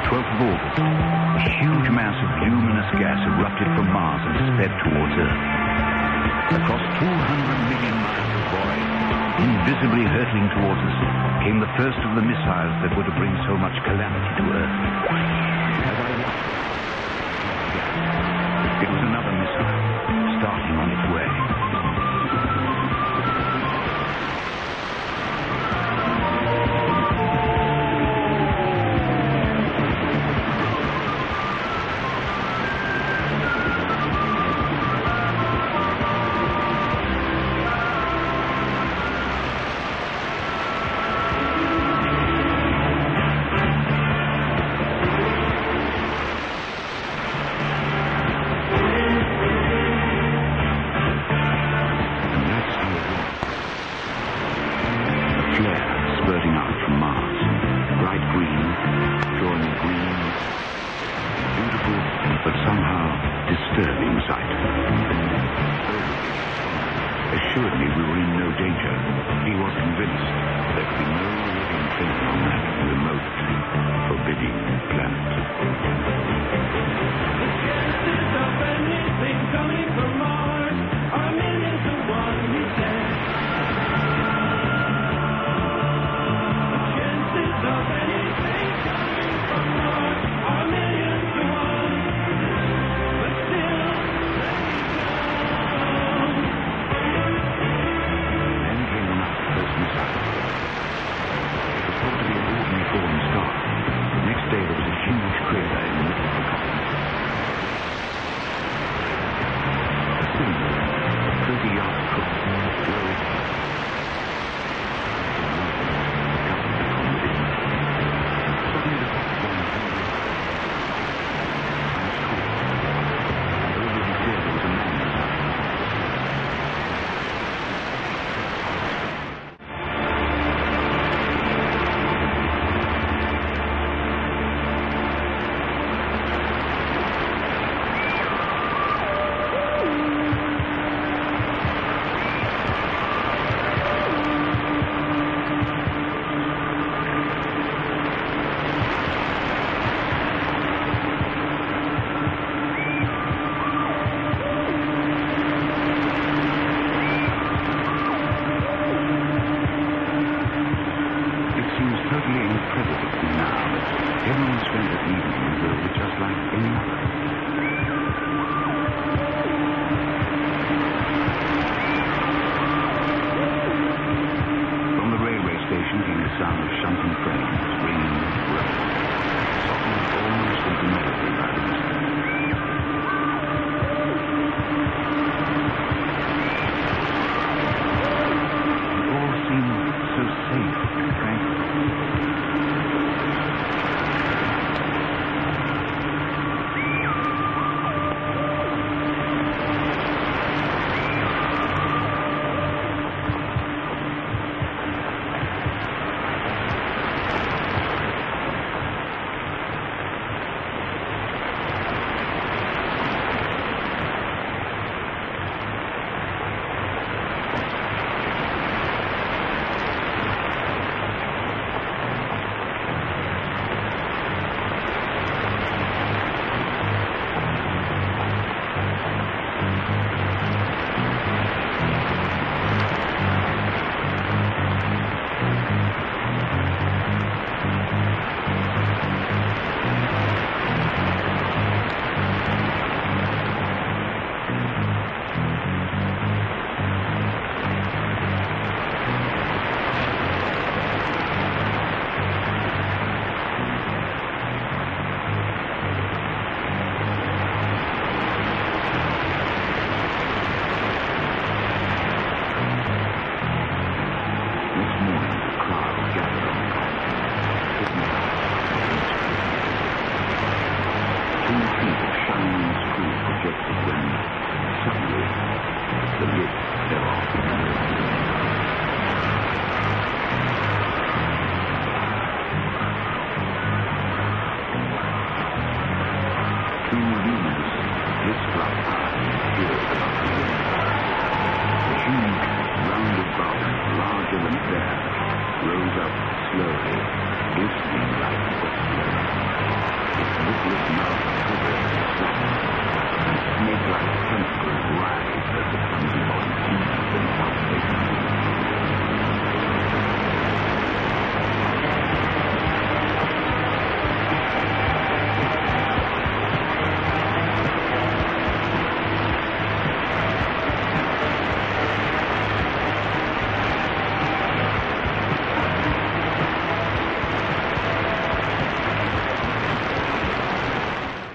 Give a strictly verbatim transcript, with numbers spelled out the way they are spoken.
twelfth of August, a huge mass of luminous gas erupted from Mars and sped towards Earth. Across two hundred million miles of void, invisibly hurtling towards us, came the first of the missiles that were to bring so much calamity to Earth. As I watched, it was another missile, starting on its way. Assuredly, we were in no danger. He was convinced there could be no living thing on that remote, forbidding planet. Anything coming from Mars, our millions to one, he said. Chances of anything coming from Mars are millions to one, but still, let me go. Then came another first missile. It was thought to be an ordinary falling star. Next day there was a huge crater in the middle of the continent. A cylinder, thirty yards across, glowed. Suddenly the hot flame held up. And over his head there was a man inside. Everyone spent this evening as though it were just like any other. From the railway station came the sound of shunting trains, ringing, rolling, softened almost into melody by the distance. It all seemed so safe and tranquil. Suddenly, the lid fell off.